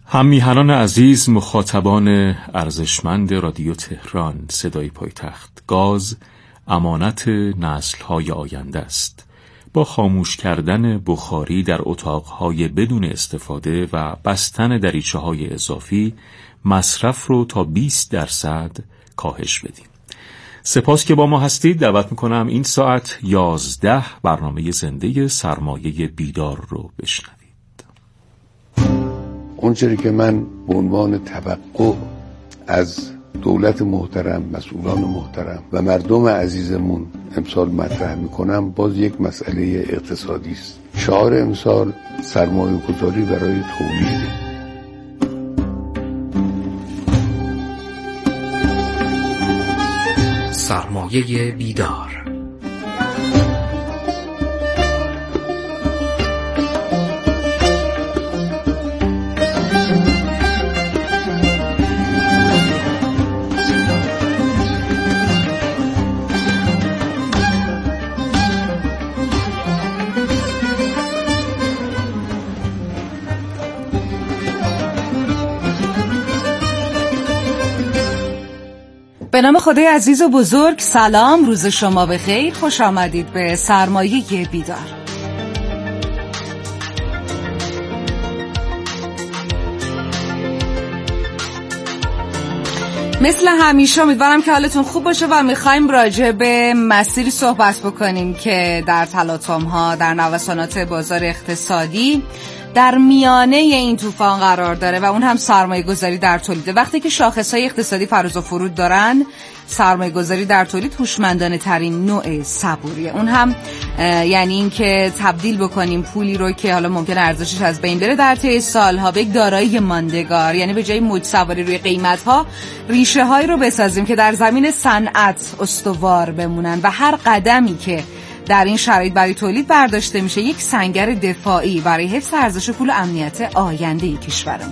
هم‌میهنان عزیز، مخاطبان ارزشمند رادیو تهران، صدای پایتخت، گاز امانت نسل‌های آینده است. با خاموش کردن بخاری در اتاق‌های بدون استفاده و بستن دریچه‌های اضافی، مصرف رو تا 20% کاهش بدیم. سپاس که با ما هستید. دعوت می‌کنم این ساعت 11 برنامه زنده سرمایه بیدار رو بشنوید. اونچه که من به عنوان توقع از دولت محترم، مسئولان محترم و مردم عزیزمون امسال مطرح میکنم، باز یک مسئله اقتصادی است. شعار امسال سرمایه گذاری برای تولید. سرمایه بیدار. به نام خدای عزیز و بزرگ، سلام، روز شما بخیر، خوش آمدید به سرمایه بیدار. مثل همیشه امیدوارم که حالتون خوب باشه و میخوایم راجع به مسیری صحبت بکنیم که در تلاطم‌ها، در نوسانات بازار اقتصادی در میانه این طوفان قرار داره و اون هم سرمایه گذاری در تولید. وقتی که شاخصهای اقتصادی فراز و فرود دارن، سرمایه گذاری در تولید هوشمندانه ترین نوع صبوریه. اون هم یعنی این که تبدیل بکنیم پولی رو که حالا ممکنه ارزشش از بین بره در طی سالها به یک دارایی ماندگار، یعنی به جای موج سواری روی قیمت‌ها ریشه هایی رو بسازیم که در زمین صنعت استوار بمونن و هر قدمی که در این شرایط برای تولید برداشته میشه یک سنگر دفاعی برای حفظ ارزش پول و امنیت آینده کشورمون.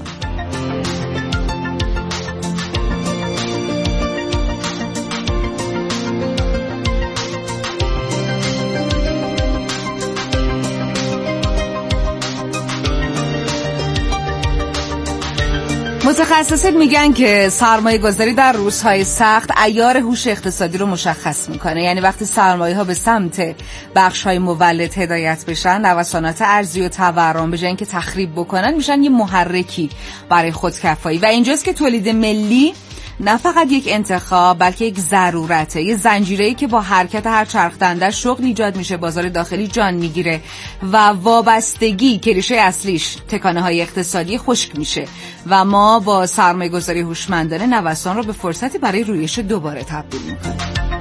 متخصصین میگن که سرمایه گذاری در روزهای سخت عیار هوش اقتصادی رو مشخص میکنه. یعنی وقتی سرمایه ها به سمت بخش های مولد هدایت بشن، نوسانات ارزی و تورم به جای اینکه تخریب بکنن میشن یه محرکی برای خودکفایی. و اینجاست که تولید ملی نه فقط یک انتخاب بلکه یک ضرورته، یه زنجیره‌ای که با حرکت هر چرخدنده شغل ایجاد میشه، بازار داخلی جان میگیره و وابستگی که ریشه اصلیش تکانه‌های اقتصادی خشک میشه و ما با سرمایه‌گذاری هوشمندانه نوسان رو به فرصتی برای رویش دوباره تبدیل میکنیم.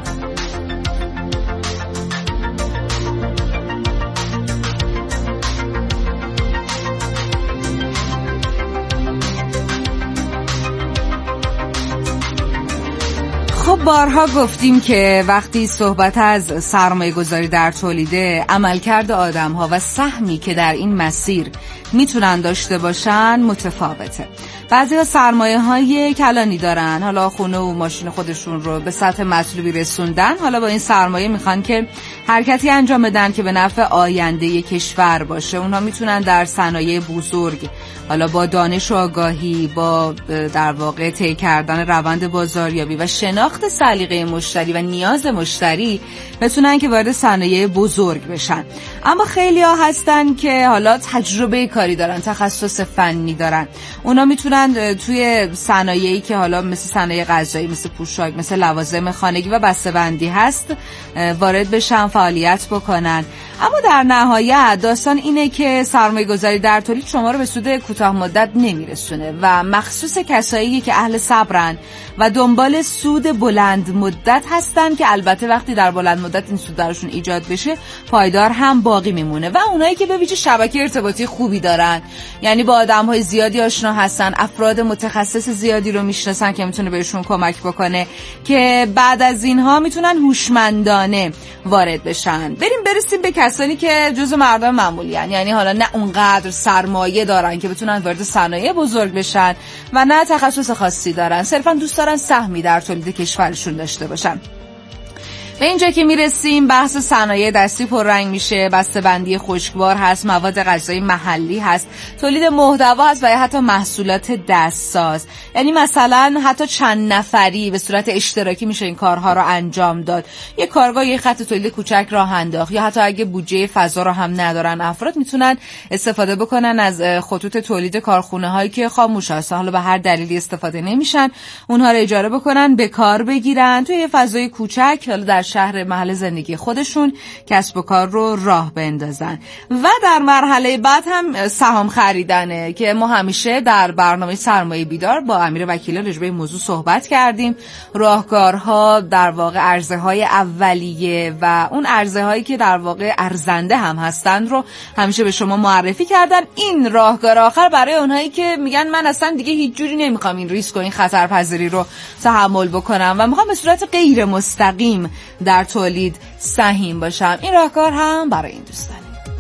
خب بارها گفتیم که وقتی صحبت از سرمایه گذاری در تولیده، عملکرد آدم‌ها و سهمی که در این مسیر میتونن داشته باشن متفاوته. بعضی‌ها سرمایه‌های کلانی دارن، حالا خونه و ماشین خودشون رو به سطح مطلوبی رسوندن، حالا با این سرمایه میخوان که حرکتی انجام بدن که به نفع آینده کشور باشه. اونها میتونن در صنایع بزرگ، حالا با دانش و آگاهی، با در واقع طی کردن روند بازاریابی و شناخت سلیقه مشتری و نیاز مشتری بتونن که وارد صنایع بزرگ بشن. اما خیلی‌ها هستن که حالا تجربه کاری دارن، تخصص فنی دارن. اونا میتونن توی صنایعی که حالا مثل صنایع غذایی، مثل پوشاک، مثل لوازم خانگی و بسته‌بندی هست وارد بشن، فعالیت بکنن. اما در نهایت داستان اینه که سرمایه گذاری در تولید شما رو به سود کوتاه مدت نمیرسونه و مخصوص کسایی که اهل صبرن و دنبال سود بلند مدت هستن که البته وقتی در بلند مدت این سود درشون ایجاد بشه پایدار هم باقی میمونه، و اونایی که به ویژه شبکه ارتباطی خوبی دارن، یعنی با آدم‌های زیادی آشنا هستن، افراد متخصص زیادی رو میشناسن که میتونه بهشون کمک بکنه که بعد از اینها میتونن هوشمندانه وارد بشن. برسیم به کسانی که جزو مردم معمولی هستن، یعنی حالا نه اونقدر سرمایه دارن که بتونن وارد صنایع بزرگ بشن و نه تخصص خاصی دارن، صرفا دوست دارن سهمی در تولید کشورشون داشته باشن. به اینجا که میرسیم بحث صنایع دستی پررنگ میشه، بسته‌بندی خشکبار هست، مواد غذایی محلی هست، تولید محتوا هست و یا حتی محصولات دستساز. یعنی مثلا حتی چند نفری به صورت اشتراکی میشه این کارها رو انجام داد. یه کارگاه، یه خط تولید کوچک راه انداخت، یا حتی اگه بودجه فضا رو هم ندارن افراد میتونن استفاده بکنن از خطوط تولید کارخونه هایی که خاموش هستن، حالا به هر دلیلی استفاده نمیشن، اونها رو اجاره بکنن، به کار بگیرن، توی یه فضای کوچک حالا در شهر محل زندگی خودشون کسب و کار رو راه بندازن. و در مرحله بعد هم سهام خریدنه که ما همیشه در برنامه سرمایه بیدار با امیر وکیلان راجع به این موضوع صحبت کردیم. راهکارها در واقع عرضه‌های اولیه و اون عرضه‌هایی که در واقع ارزنده هم هستند رو همیشه به شما معرفی کردن. این راهکار آخر برای اونهایی که میگن من اصلا دیگه هیچ جوری نمیخوام این ریسک و این خطرپذیری رو تحمل بکنم و میخوام به صورت غیر مستقیم در تولید سهیم باشم. این راهکار هم برای این دوستانه.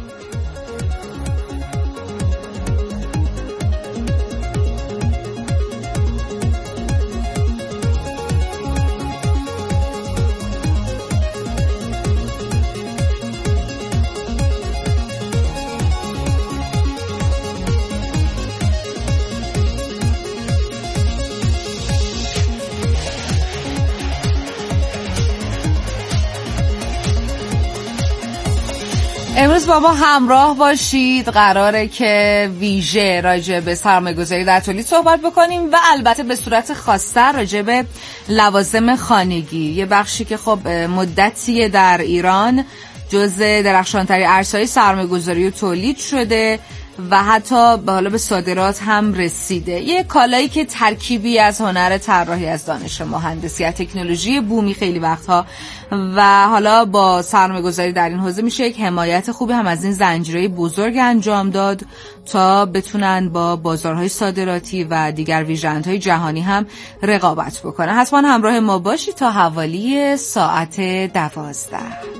امروز با ما همراه باشید. قراره که ویژه راجع به سرمایه‌گذاری در تولید صحبت بکنیم و البته به صورت خاص‌تر راجع به لوازم خانگی، یه بخشی که خب مدتیه در ایران جزء درخشانترین ارزهای سرمایه‌گذاری و تولید شده و حتی حالا به صادرات هم رسیده. یه کالایی که ترکیبی از هنر طراحی، از دانش مهندسی، از تکنولوژی بومی خیلی وقتها و حالا با سرمایه‌گذاری در این حوزه میشه یک حمایت خوبی هم از این زنجیرهای بزرگ انجام داد تا بتونن با بازارهای صادراتی و دیگر ویژندهای جهانی هم رقابت بکنن. حتما همراه ما باشید تا حوالی ساعت 12.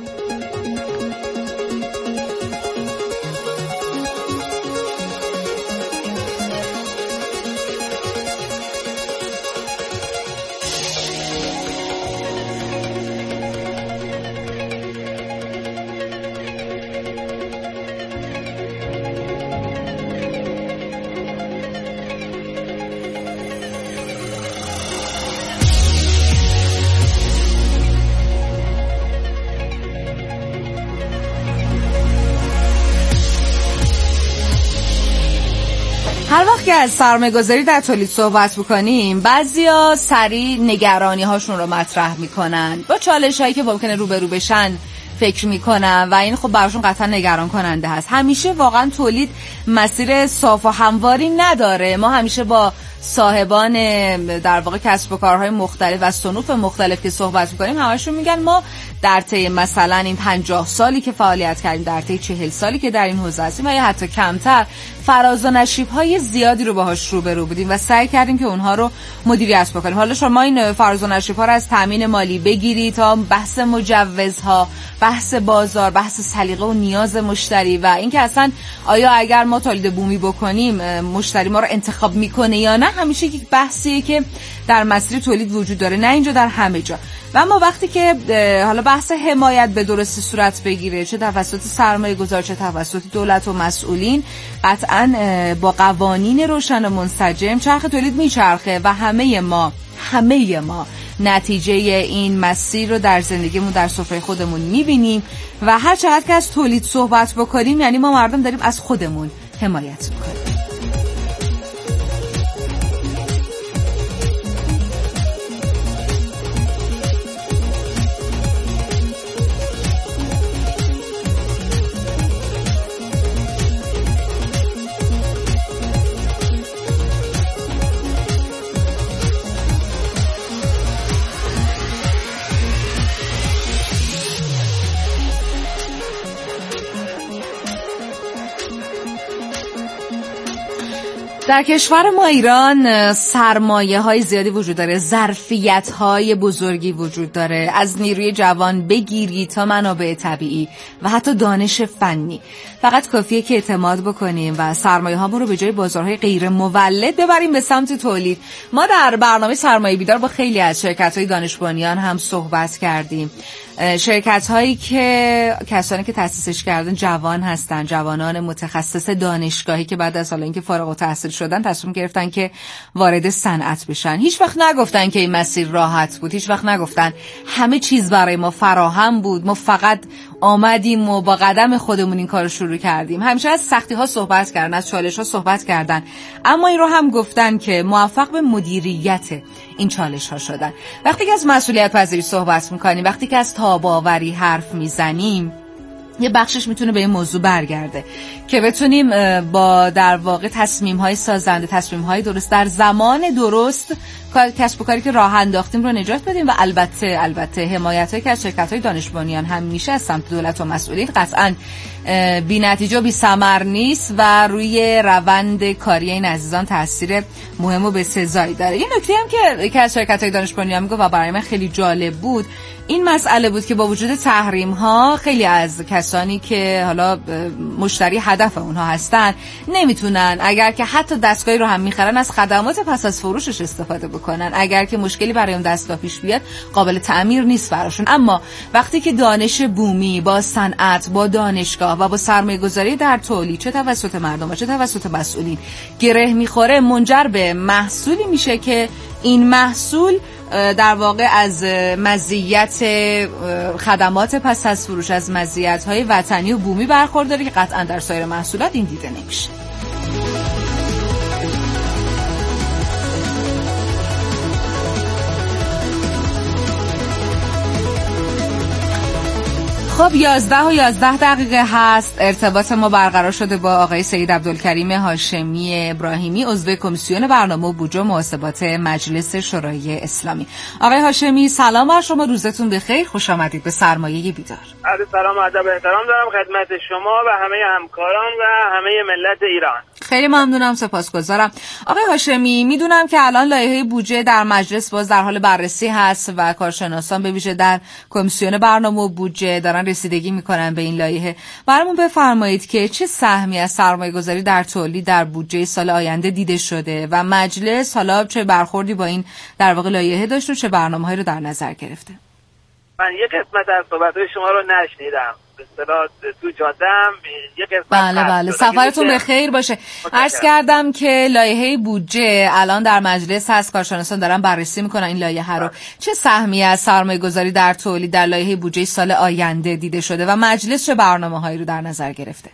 هر وقت که از سرمایه‌گذاری در تولید صحبت می‌کنیم، بعضیا سریع نگرانی‌هاشون رو مطرح می‌کنن، با چالش‌هایی که ممکنه روبرو بشن فکر می‌کنن و این خب براشون قطعا نگران کننده هست. همیشه واقعا تولید مسیر صاف و همواری نداره. ما همیشه با صاحبان در واقع کسب و کارهای مختلف و صنوف مختلف که صحبت می‌کنیم، همشون میگن ما در طی مثلا این 50 سالی که فعالیت کردیم، در طی 40 سالی که در این حوزه هستیم و یا حتی کمتر، فراز و نشیب‌های زیادی رو باهاش روبرو بودیم و سعی کردیم که اونها رو مدیریت بکنیم. حالا شما این فراز و نشیب‌ها رو از تامین مالی بگیری تا بحث مجوزها، بحث بازار، بحث سلیقه و نیاز مشتری و اینکه اصلا آیا اگر ما تولید بومی بکنیم مشتری ما رو انتخاب میکنه یا نه، همیشه یک بحثیه که در مسیر تولید وجود داره، نه اینجا، در همه جا. و اما وقتی که حالا بحث حمایت به درستی صورت بگیره، چه توسط سرمایه گذار چه توسط دولت و مسئولین، قطعاً با قوانین روشن و منسجم چرخ تولید میچرخه و همه ما نتیجه این مسیر رو در زندگیمون، در سفره خودمون میبینیم و هر چقدر که از تولید صحبت بکنیم یعنی ما مردم داریم از خودمون حمایت میکنیم. در کشور ما ایران سرمایه های زیادی وجود داره، ظرفیت های بزرگی وجود داره، از نیروی جوان بگیری تا منابع طبیعی و حتی دانش فنی. فقط کافیه که اعتماد بکنیم و سرمایه هامون رو به جای بازارهای غیر مولد ببریم به سمت تولید. ما در برنامه سرمایه بیدار با خیلی از شرکت های دانش بنیان هم صحبت کردیم. شرکت هایی که کسانی که تأسیسش کردن جوان هستن، جوانان متخصص دانشگاهی که بعد از حالا اینکه فارغ التحصیل شدن تصمیم گرفتن که وارد صنعت بشن. هیچ وقت نگفتن که این مسیر راحت بود، هیچ وقت نگفتن همه چیز برای ما فراهم بود، ما فقط آمدیم و با قدم خودمون این کارو شروع کردیم. همیشه از سختی ها صحبت کردن، از چالش ها صحبت کردن، اما این رو هم گفتن که موفق به مدیریت این چالش ها شدن. وقتی که از مسئولیت پذیری صحبت میکنیم، وقتی که از تاب‌آوری حرف میزنیم، یه بخشش میتونه به این موضوع برگرده که بتونیم با در واقع تصمیم‌های سازنده، تصمیم‌های درست در زمان درست کسب و کاری که راه انداختیم رو نجات بدیم و البته حمایت‌هایی که از شرکت‌های دانش بنیان همیشه از سمت دولت و مسئولین قطعاً بی نتیجه و بی ثمر نیست و روی روند کاری این عزیزان تاثیر مهم و بسزایی داره. یه نکته هم که از شرکت‌های دانش بنیان میگه و برای من خیلی جالب بود این مسئله بود که با وجود تحریم‌ها خیلی از کسانی که حالا مشتری هدف اونها هستن نمیتونن اگر که حتی دستگاهی رو هم میخرن از خدمات پس از فروشش استفاده بکنن. اگر که مشکلی برای اون دستگاه پیش بیاد قابل تعمیر نیست براشون. اما وقتی که دانش بومی با صنعت، با دانشگاه و با سرمایه‌گذاری در تولید چه توسط مردم و چه توسط مسئولین گره میخوره، منجر به محصولی میشه که این محصول در واقع از مزیت خدمات پس از فروش، از مزیت‌های وطنی و بومی برخورداره که قطعا در سایر محصولات این دیده نمیشه. خب 11:11 هست. ارتباط ما برقرار شده با آقای سید عبدالکریم هاشمی ابراهیمی، عضو کمیسیون برنامه و بودجه محاسبات مجلس شورای اسلامی. آقای هاشمی سلام بر شما، روزتون بخیر، خوش آمدید به سرمایه بیدار. عرض سلام و ادب و احترام دارم خدمت شما و همه همکاران و همه ملت ایران. خیلی ممنونم، سپاسگزارم. آقای هاشمی میدونم که الان لایحه بودجه در مجلس باز در حال بررسی هست و کارشناسان به ویژه در کمیسیون برنامه و بودجه دارن رسیدگی میکنن به این لایحه. برامون بفرمایید که چه سهمی از سرمایه‌گذاری در تولید در بودجه سال آینده دیده شده و مجلس حالا چه برخوردی با این در واقع لایحه داشت و چه برنامه‌هایی رو در نظر گرفته؟ من یک قسمت از صحبت‌های شما رو نشنیدم. به اصطلاح تو جاده‌ام یک قسمت. بله سفرتون به خیر باشه. عرض کردم که لایحه بودجه الان در مجلس هست، کارشناسان دارن بررسی میکنن این لایحه رو. چه سهمی از سرمایه‌گذاری در تولید در لایحه بودجه سال آینده دیده شده و مجلس چه برنامه‌هایی رو در نظر گرفته؟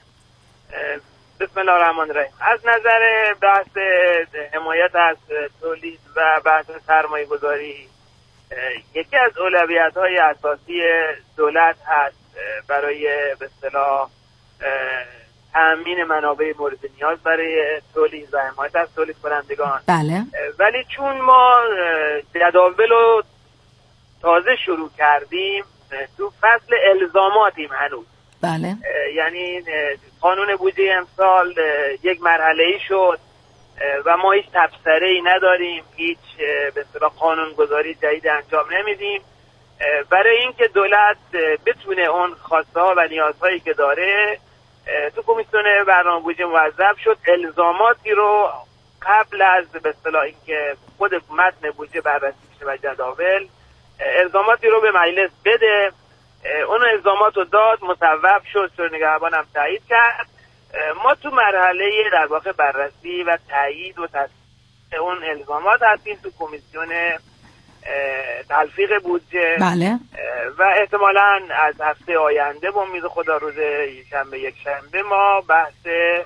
بسم الله الرحمن الرحیم. از نظر بحث حمایت از تولید و بحث سرمایه‌گذاری، یکی از اولویت‌های اساسی دولت هست برای به اصطلاح تأمین منابع مورد نیاز برای تولید و حمایت از تولید کنندگان. بله. ولی چون ما جداول رو تازه شروع کردیم، تو فصل الزاماتیم هنوز. بله. یعنی قانون بودجه امسال یک مرحله‌ای شد و ما هیچ تبصره‌ای نداریم، هیچ به اصطلاح قانونگذاری جدید انجام نمیدیم. برای اینکه دولت بتونه اون خواسته‌ها و نیازهایی که داره، تو کمیسیون برنامه بودجه موظف شد الزاماتی رو قبل از به اصطلاح اینکه خود متن بودجه بررسی بشه و جداول، الزاماتی رو به مجلس بده. اون الزامات رو داد، مصوب شد، شورای نگهبان هم تایید کرد. ما تو مرحله در واقع بررسی و تایید و تصویب اون الزامات هستیم تو کمیسیون تلفیق بودجه. بله. و احتمالاً از هفته آینده با امید خدا روز شنبه یک شنبه ما بحث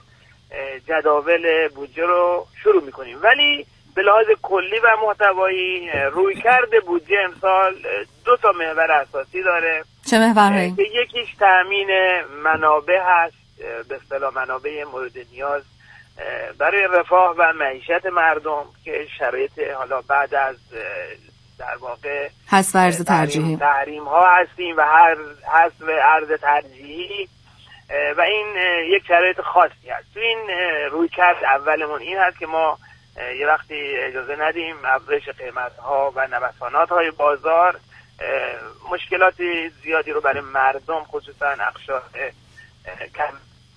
جداول بودجه رو شروع میکنیم. ولی به لحاظ کلی و محتوایی رویکرد بودجه امسال دو تا محور اساسی داره. چه محورهایی؟ که یکیش تأمین منابع هست، به اصطلاح منابع مورد نیاز برای رفاه و معیشت مردم که شرایط حالا بعد از در واقع حذف ارز ترجیحی تحریم ها هستیم و حذف ارز ترجیحی و این یک شرایط خاصی هست. تو این رویکرد اولمون این هست که ما یه وقتی اجازه ندیم افزایش قیمت ها و نوسانات های بازار مشکلات زیادی رو برای مردم خصوصا اقشار کم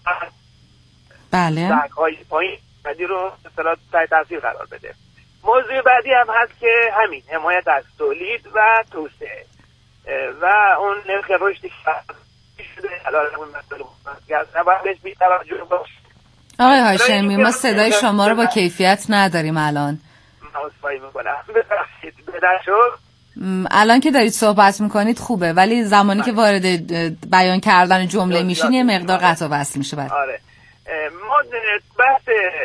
بله های پایین رو اصطلاح تحت تاثیر قرار بده. موضوع بعدی هم هست که همین حمایت از تولید و توسعه. و اون نرخ رشدی که شده الان اون مسئله است نباید بهش بی‌توجه باشه. آقای هاشمی ما صدای شما رو با کیفیت نداریم الان. عذرخواهی می‌کنم. ببخشید بدر شد. الان که دارید صحبت میکنید خوبه، ولی زمانی که وارد بیان کردن جمله میشین یه مقدار قطع و وصل میشه بعد. آره ما بحث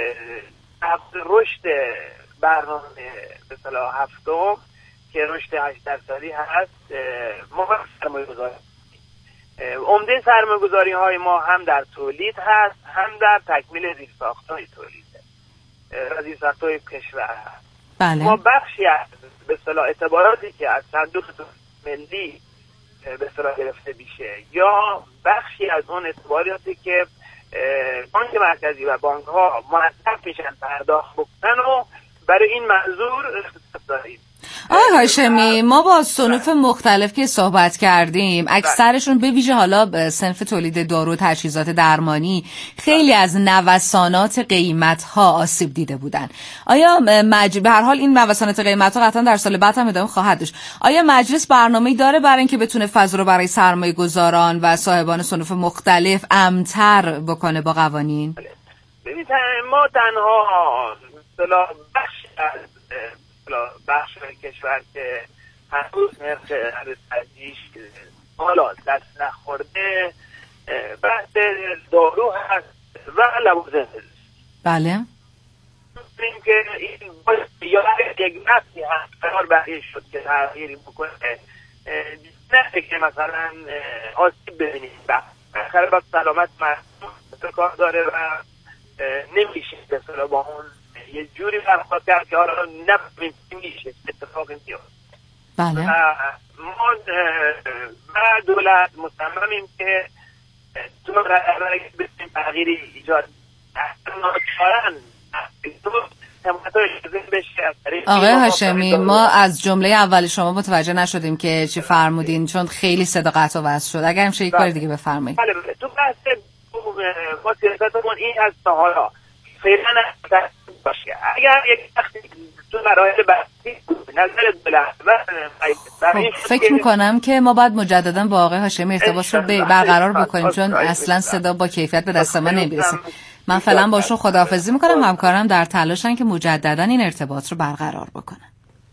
رشد برنامه به اصطلاح هفتم که رشد 8% هست، ما سرمایه‌گذاری عمده سرمایه‌گذاری‌های ما هم در تولید هست، هم در تکمیل زیرساخت‌های تولید و زیرساخت‌های کشور هست. بله. ما بخشی از به اصطلاح اعتباراتی که از صندوق ملی به اصطلاح گرفته میشه یا بخشی از اون اعتباراتی که بانک مرکزی و بانک‌ها موظف میشن پرداخت بکنن و برای این منظور اختصاص داریم. آقای هاشمی ما با صنوف مختلف که صحبت کردیم اکثرشون به ویژه حالا صنف تولید دارو و تجهیزات درمانی خیلی از نوسانات قیمت‌ها آسیب دیده بودن. آیا به هر حال این نوسانات قیمت‌ها قطعا در سال بعد هم ادامه خواهد داشت. آیا مجلس برنامه‌ای داره برای اینکه بتونه فضا رو برای سرمایه‌گذاران و صاحبان صنوف مختلف امن‌تر بکنه با قوانین؟ ببینید ما تنها اصطلاح بخش کشور که هنوز نرخ ارزش حالا دست نخورده بحث دارو هست و لوازم. بله. می‌بینیم که این یا یک نفسی هست قرار بقیه شد که تغییری بکنه، نه که مثلا آسیب ببینیم بخیر با سلامت مردم کار داره و نمیشه به اصطلاح با اون یه جوری برخورد کرد که حالا نفهمیم میشه اتفاقی میفته. بله. ما و دولت مصممیم که تو برای بتونیم تغییری ایجاد ناچارن آقای هاشمی ما از جمله اول شما متوجه نشدیم که چی فرمودین چون خیلی صدا قطع و وصل شد. اگر میشه یک بار دیگه بفرمایید. بله تو بحث ما سیاستمون این هست تا حالا فعلا باشه. اگر یک وقتی تو مراحل بحثی نظر دولت فکر میکنم که ما باید مجددا با آقای هاشمی ارتباط رو برقرار بکنیم چون اصلا صدا با کیفیت به دست ما نمیرسه. من فعلا باشون خداحافظی میکنم، همکارم در تلاشن که مجددا این ارتباط رو برقرار بکنن.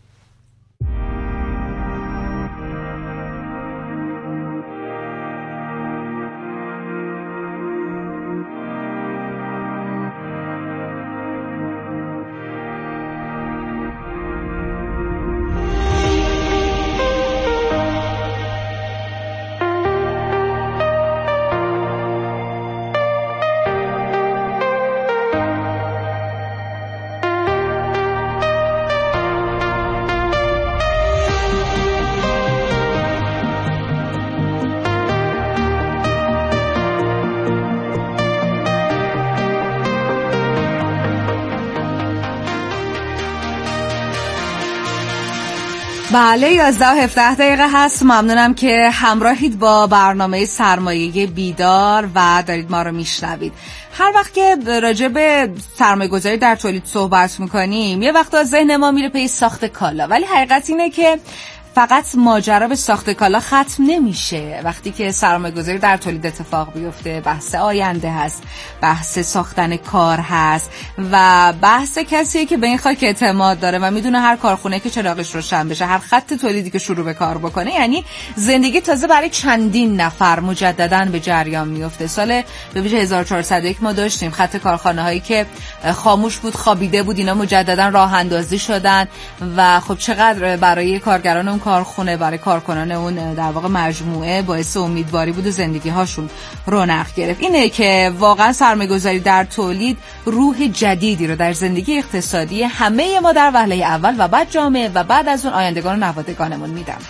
بله 11 و 17 دقیقه هست. ممنونم که همراهید با برنامه سرمایه بیدار و دارید ما رو میشنوید. هر وقت که راجع به سرمایه گذاری در تولید صحبت میکنیم یه وقتا ذهن ما میره پی ساخت کالا، ولی حقیقت اینه که فقط ماجرا به ساخت کالا ختم نمیشه. وقتی که سرمایه‌گذاری در تولید اتفاق بیفته بحث آینده هست، بحث ساختن کار هست و بحث کسیه که به این خاک اعتماد داره و میدونه هر کارخونه که چراغش روشن بشه، هر خط تولیدی که شروع به کار بکنه، یعنی زندگی تازه برای چندین نفر مجدداً به جریان میفته. سال به ویژه 1401 ما داشتیم خط کارخانه هایی که خاموش بود، خوابیده بود، اینا مجدداً راه اندازی شدن و خب چقدر برای کارگران اون کارخونه، برای کارکنان اون در واقع مجموعه باعث امیدواری بود و زندگی هاشون رونق گرفت. اینه که واقعا سرمایه‌گذاری در تولید روح جدیدی رو در زندگی اقتصادی همه ما در وهله اول و بعد جامعه و بعد از اون آیندگان و نوادگانمون میدم.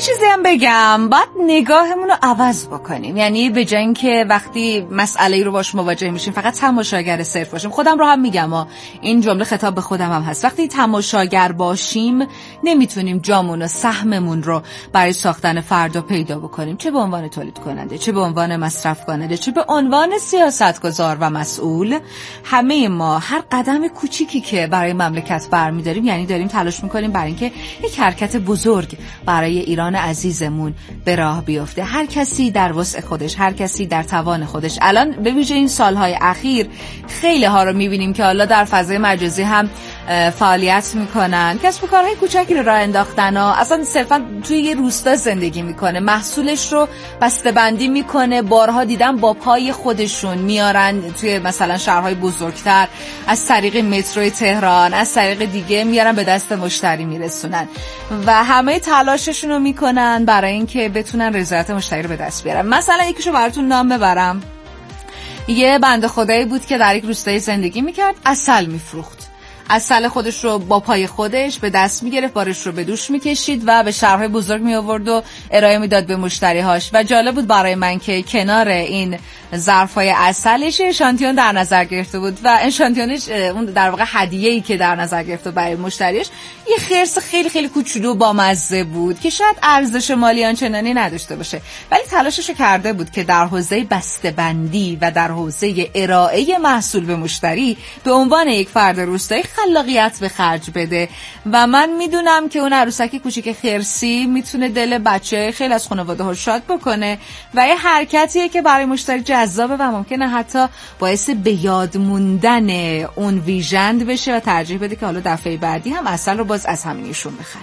چیزی هم بگم، باید نگاهمون رو عوض بکنیم. یعنی به جای اینکه وقتی مسئله رو باش مواجه میشیم فقط تماشاگر صرف باشیم. خودم رو هم میگم، این جمله خطاب به خودم هم هست، وقتی تماشاگر باشیم نمیتونیم جامون و سهممون رو برای ساختن فردا پیدا بکنیم، چه به عنوان تولید کننده، چه به عنوان مصرف کننده، چه به عنوان سیاستگزار و مسئول. همه ما هر قدم کوچیکی که برای مملکت برمی‌داریم یعنی داریم تلاش میکنیم برای اینکه یک حرکت بزرگ برای ایران عزیزمون به راه بیفته. هر کسی در وسع خودش، هر کسی در توان خودش. الان به ویژه این سالهای اخیر خیلی ها رو میبینیم که حالا در فضای مجازی هم فعالیت میکنن، کسب و کارهای کوچکی رو راه انداختن ها. اصلا صرفا توی یه روستا زندگی میکنه، محصولش رو بسته‌بندی میکنه. بارها دیدم با پای خودشون میارن توی مثلا شهرهای بزرگتر، از طریق مترو تهران، از طریق دیگه میارن به دست مشتری میرسونن و همه تلاششون رو میکنن برای اینکه بتونن رضایت مشتری رو به دست بیارن. مثلا یکیشو براتون نام ببرم، یه بنده خدایی بود که در یک روستای زندگی میکرد، عسل میفروخت. عسل خودش رو با پای خودش به دست میگرفت، بارش رو به دوش میکشید و به شهرهای بزرگ میآورد و ارائه میداد به مشتریهاش. و جالب بود برای من که کنار این ظرفای عسلش اشانتیون در نظر گرفته بود و اشانتیونش اون در واقع هدیه‌ای که در نظر گرفته برای مشتریش یه خرس خیلی خیلی کوچولو با مزه بود که شاید ارزش مالی آنچنانی نداشته باشه، ولی تلاشش کرده بود که در حوزه بسته‌بندی و در حوزه ارائه محصول به مشتری به عنوان یک فرد روستایی خلاقیت به خرج بده. و من میدونم که اون عروسک کوچیک خرسی میتونه دل بچه خیلی از خانواده‌ها شاد بکنه و یه حرکتیه که برای مشتری جذابه و ممکنه حتی باعث به یاد موندن اون ویژند بشه و ترجیح بده که حالا دفعه بعدی هم عسل رو باز از همینشون بخره.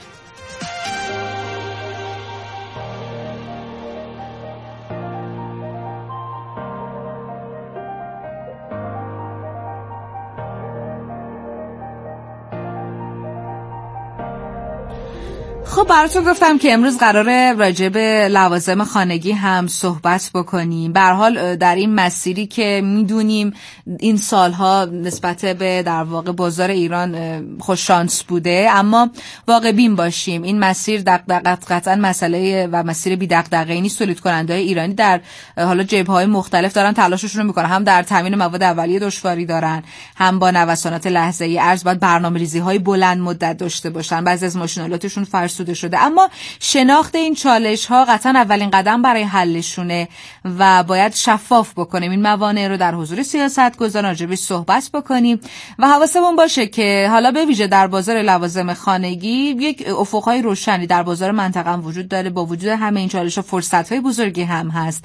خب براتون گفتم که امروز قراره راجع به لوازم خانگی هم صحبت بکنیم. به هر حال در این مسیری که میدونیم این سالها نسبت به در واقع بازار ایران خوش شانس بوده، اما واقع بین باشیم این مسیر قطعا مسئله و مسیر بی دغدغه‌ای نیست. تولید کننده‌های ایرانی در حالا جبهه‌های مختلف دارن تلاششون رو میکنن، هم در تامین مواد اولیه دشواری دارن، هم با نوسانات لحظه‌ای ارز باید برنامه‌ریزی‌های بلند مدت داشته باشن. بعضی از ماشینالاتشون فرسوده شده، اما شناخت این چالش ها قطعا اولین قدم برای حلشونه و باید شفاف بکنیم این موانع رو در حضور سیاستگزاران راجعش صحبت بکنیم و حواسمون باشه که حالا به ویژه در بازار لوازم خانگی یک افقهای روشنی در بازار منطقه هم وجود داره. با وجود همه این چالش ها فرصت‌های بزرگی هم هست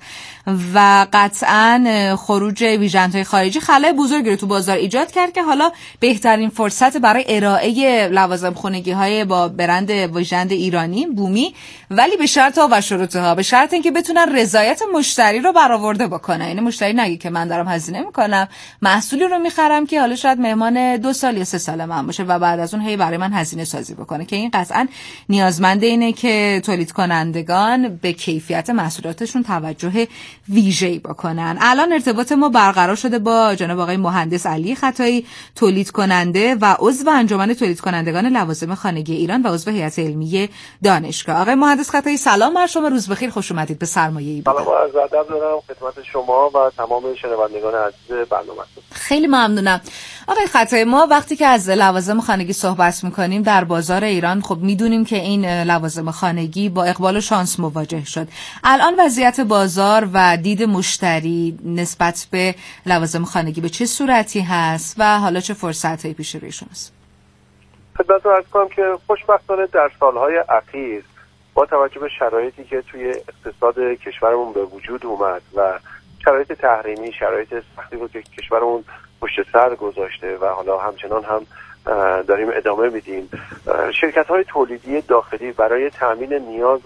و قطعا خروج ویژندهای خارجی خلای بزرگی رو تو بازار ایجاد کرد که حالا بهترین فرصت برای ارائه لوازم خانگی های با برند ویژند ایرانی بومی، ولی به شرط ها و شروطها، به شرط اینکه بتونن رضایت مشتری رو برآورده بکنن. یعنی مشتری نگه که من دارم هزینه میکنم محصولی رو میخرم که حالا شاید مهمان 2 سال یا 3 سال من باشه و بعد از اون هی برای من هزینه سازی بکنه، که این قطعا نیازمند اینه که تولید کنندگان به کیفیت محصولاتشون توجه ویژه‌ای بکنن. الان ارتباط ما برقرار شده با جناب آقای مهندس علی خطایی، تولید کننده و عضو انجمن تولید کنندگان لوازم خانگی ایران و عضو هیئت علمی دانشگاه. آقای مهندس خطایی سلام بر شما، روز بخیر، خوش اومدید به سرمایه‌ای. سلام و عرض ادب دارم خدمت شما و تمام شنوندگان عزیز برنامه. خیلی ممنونم. آقای خطایی، ما وقتی که از لوازم خانگی صحبت می‌کنیم در بازار ایران، خب می‌دونیم که این لوازم خانگی با اقبال و شانس مواجه شد. الان وضعیت بازار و دید مشتری نسبت به لوازم خانگی به چه صورتی هست و حالا چه فرصت‌هایی پیش رویشون است؟ خدمتتون عرض کنم که خوشبختانه در سالهای اخیر با توجه به شرایطی که توی اقتصاد کشورمون به وجود اومد و شرایط تحریمی، شرایط سختی رو که کشورمون پشت سر گذاشته و حالا همچنان هم داریم ادامه میدیم، شرکت‌های تولیدی داخلی برای تأمین نیاز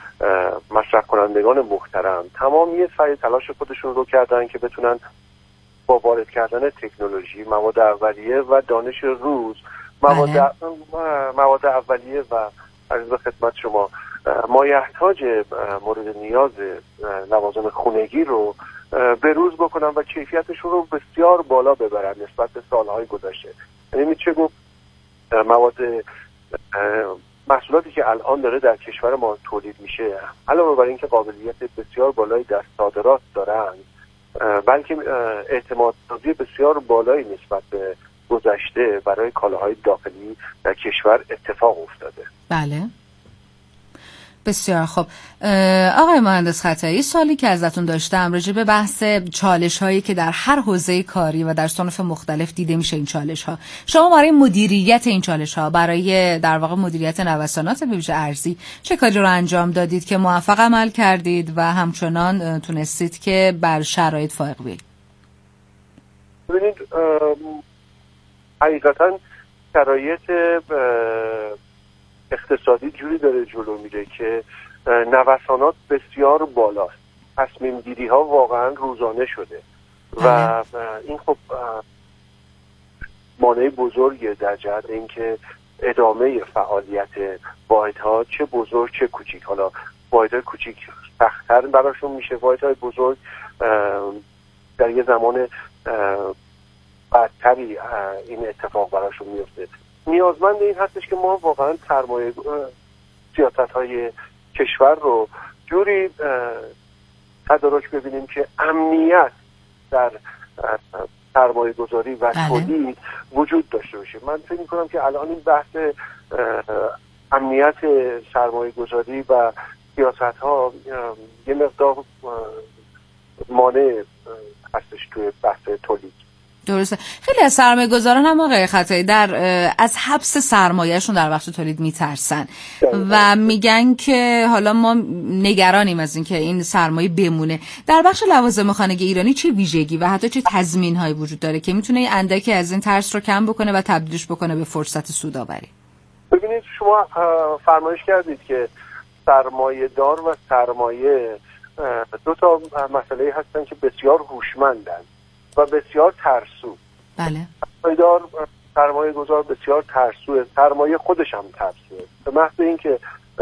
مصرف کنندگان محترم تمامی سعی تلاش خودشون رو کردن که بتونن با وارد کردن تکنولوژی، مواد اولیه و دانش روز، مواد اولیه و عرض به خدمت شما مایحتاج مورد نیاز لوازم خانگی رو به روز بکنن و کیفیتشون رو بسیار بالا ببرن نسبت به سالهای گذشته. یعنی میشه گفت مواد محصولاتی که الان داره در کشور ما تولید میشه، علاوه بر اینکه قابلیت بسیار بالایی در صادرات دارن، بلکه اعتمادسازی بسیار بالایی نسبت به گذشته برای کالاهای داخلی در کشور اتفاق افتاده. بله، بسیار خوب. آقای مهندس خطایی، سوالی که ازتون داشتم راجع به بحث چالش هایی که در هر حوزه کاری و در صنوف مختلف دیده میشه. این چالش ها، شما برای مدیریت این چالش ها، برای در واقع مدیریت نوسانات به ویژه ارزی، چه کاری رو انجام دادید که موفق عمل کردید و همچنان تونستید که بر شرایط فائق بیایید؟ ببینید، حقیقتا شرایط اقتصادی جوری داره جلو میره که نوسانات بسیار بالاست، تصمیم گیری ها واقعا روزانه شده و این خب مانع بزرگیه در جهت اینکه ادامه فعالیت واحدها، چه بزرگ چه کوچیک. حالا واحدهای کوچیک سخت‌تر براشون میشه، واحدهای بزرگ در یه زمان بعدتری این اتفاق براشون میفته. نیازمند این هستش که ما واقعا سرمایه سیاست‌های کشور رو جوری تدارک ببینیم که امنیت در سرمایه گذاری و تولید وجود داشته باشه. من فکر می‌کنم که الان این بحث امنیت سرمایه گذاری و سیاست‌ها یه مقدار مانع هستش توی بحث تولید. درسته. خیلی از سرمایه‌گذاران هم آقای خطایی از حبس سرمایه‌شون در وقت تولید میترسن و میگن که حالا ما نگرانیم از اینکه این سرمایه بمونه. در بخش لوازم خانگی ایرانی چه ویژگی و حتی چه تضمین‌هایی وجود داره که میتونه این اندکی از این ترس رو کم بکنه و تبدیلش بکنه به فرصت سودآوری؟ ببینید، شما فرمایش کردید که سرمایه دار و سرمایه دو تا مسئله هستن که بسیار هوشمندن و بسیار ترسو. بله. سرمایه گذار بسیار ترسوه، سرمایه خودش هم ترسوه. به محض اینکه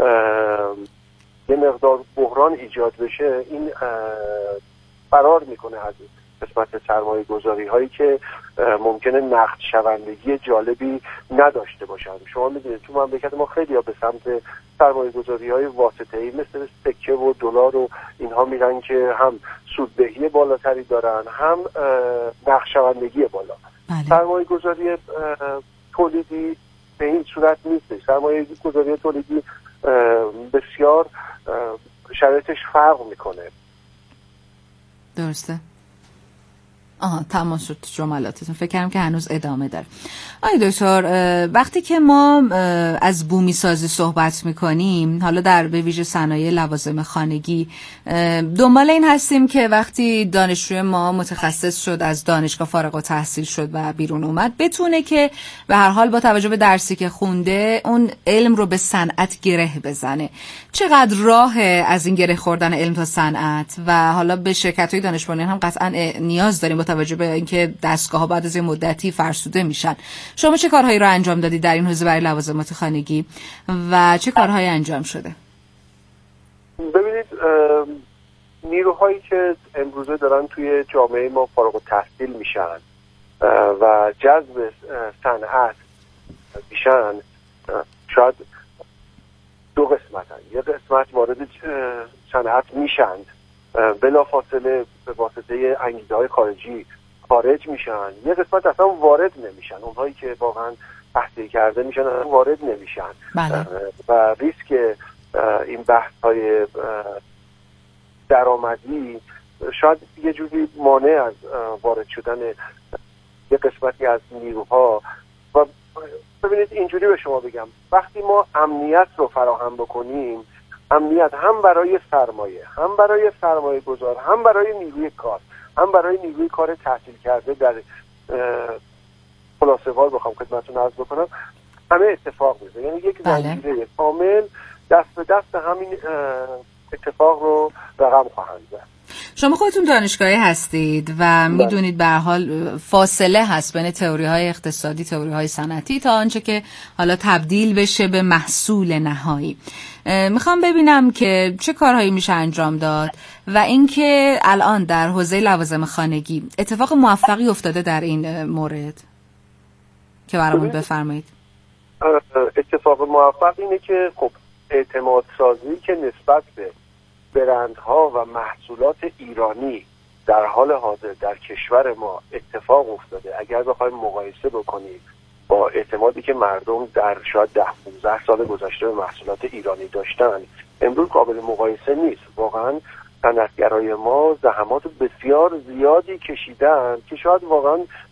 یه مقدار بحران ایجاد بشه، این فرار میکنه از قسمت سرمایه گذاری هایی که ممکنه نقد شوندگی جالبی نداشته باشن. شما میدونید تو مملکت ما خیلی ها به سمت سرمایه گذاری های واسطه‌ای مثل سکه و دلار و اینها میرن که هم سوددهی بالاتری دارن، هم نقد شوندگی بالا. سرمایه گذاری تولیدی به این صورت نیست. سرمایه گذاری تولیدی بسیار شرایطش فرق میکنه. درسته. تمام شد جملاتتون. فکر کنم که هنوز ادامه داره. آقای دکتر، وقتی که ما از بومی سازی صحبت میکنیم، حالا در به ویژه صنایع لوازم خانگی، دنبال این هستیم که وقتی دانشجوی ما متخصص شد، از دانشگاه فارغ التحصیل شد و بیرون اومد، بتونه که به هر حال با توجه به درسی که خونده اون علم رو به صنعت گره بزنه. چقدر راه از این گره خوردن علم تا صنعت و حالا به شرکت‌های دانش بنیان هم قطعا نیاز داریم با توجه به اینکه دستگاه‌ها بعد از یه مدتی فرسوده میشن. شما چه کارهایی رو انجام دادید در این حوزه برای لوازمات خانگی و چه کارهایی انجام شده؟ ببینید، نیروهایی که امروزه دارن توی جامعه ما فارغ التحصیل میشن و جذب صنعت میشن، شاید دو قسمتن. یه قسمت وارد صنعت میشن، بلافاصله به واسطه انگیزه‌های خارجی خارج میشن. یه قسمت اصلا وارد نمیشن، اونهایی که واقعا تحصیل کرده میشن اصلا وارد نمیشن. بله. و ریسک این بحث‌های درآمدی شاید یه جوری مانع از وارد شدن یه قسمتی از نیروها. و ببینید، اینجوری به شما بگم، وقتی ما امنیت رو فراهم بکنیم، امنیت هم برای سرمایه، هم برای سرمایه گذار، هم برای نیروی کار، هم برای نیروی کار تحصیل کرده، در خلاصه وار بخوام خدمتتون عرض بکنم، همه اتفاق میفته. یعنی یک زنجیره کامل دست به دست همین اتفاق رو رقم خواهند زد. شما خودتون دانشگاهی هستید و میدونید به هر حال فاصله هست بین تئوری‌های اقتصادی، تئوری‌های صنعتی تا آنچه که حالا تبدیل بشه به محصول نهایی. میخوام ببینم که چه کارهایی میشه انجام داد و اینکه الان در حوزه لوازم خانگی اتفاق موفقی افتاده در این مورد که برامون بفرمایید. اتفاق موفق اینه که خب اعتماد سازی که نسبت به برندها و محصولات ایرانی در حال حاضر در کشور ما اتفاق افتاده، اگر بخوایم مقایسه بکنیم با اعتمادی که مردم در شاید 10-15 سال گذشته به محصولات ایرانی داشتن، امروز قابل مقایسه نیست. واقعا صنعتگرای ما زحمات بسیار زیادی کشیدن که شاید واقعا